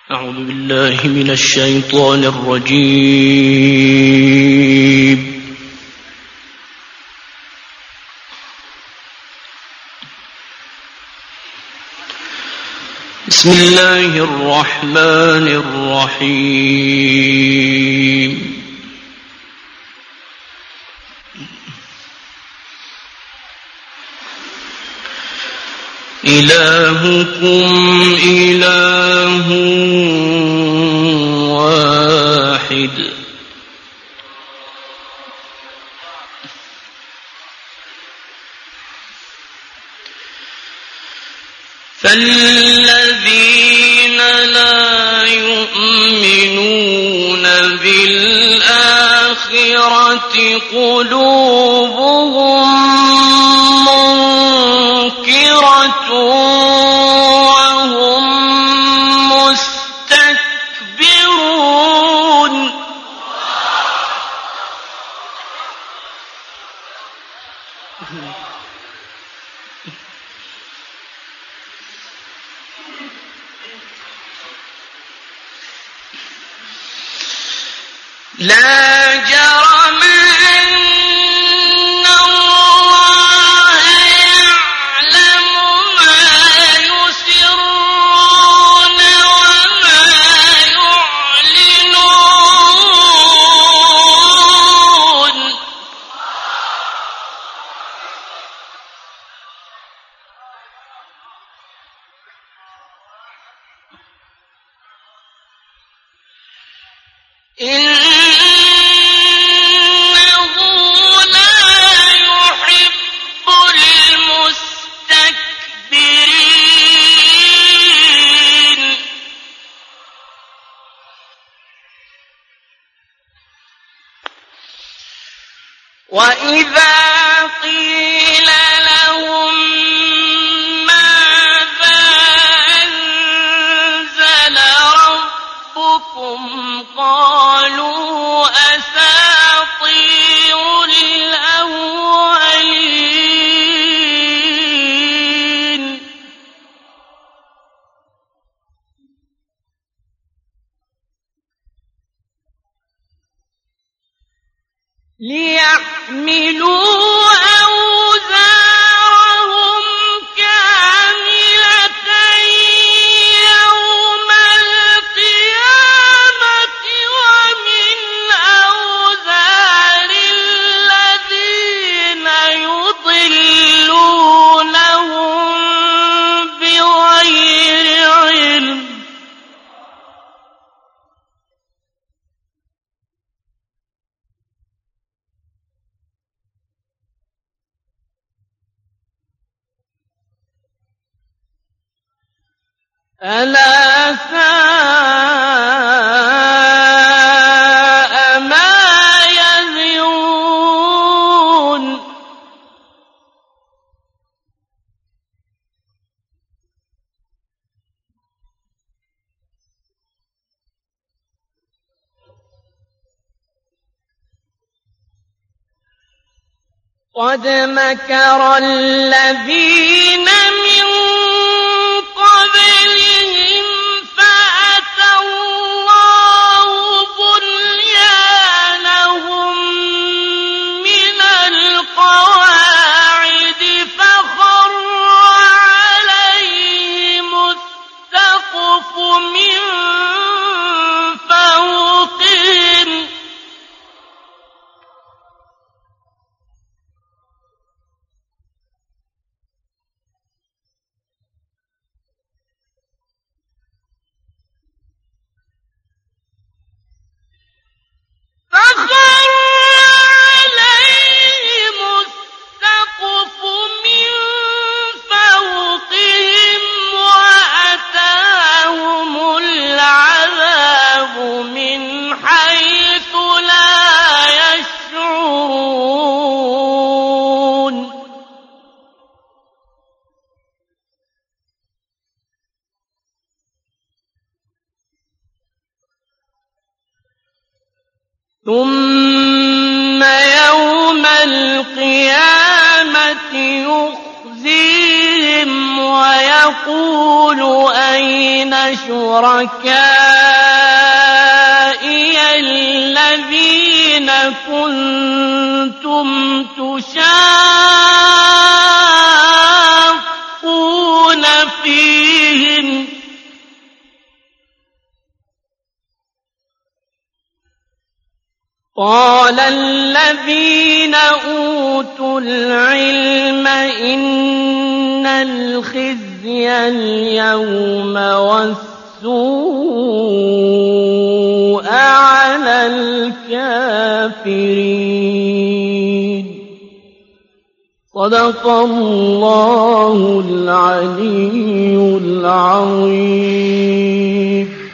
أعوذ بالله من الشيطان الرجيم. بسم الله الرحمن الرحيم. إلهكم إله واحد فالذين لا يؤمنون بالآخرة قلوبهم منكرة وهم مستكبرون. لا جرم أن الله يعلم ما يسرون وما يعلنون. إنه لا يحب المستكبرين. وإذا قيل لهم ماذا أنزل ربكم قالوا أساطير الأولين. ليحملوا أوزارهم كاملة يوم القيامة ومن أوزار الذين يضلونهم بغير علم. ألا ساء ما يزرون. قد مكر الذين من قبلهم فأتى الله بنيانهم من القواعد فخر عليهم السقف من فوقهم وأتاهم العذاب من حيث لا يشعرون. ثم يوم القيامة يخزيهم ويقول أين شركائي الذين كنتم تشاقون فيهم قال الذين أوتوا العلم إن الخزي اليوم والسوء على الكافرين صدق الله العلي العظيم.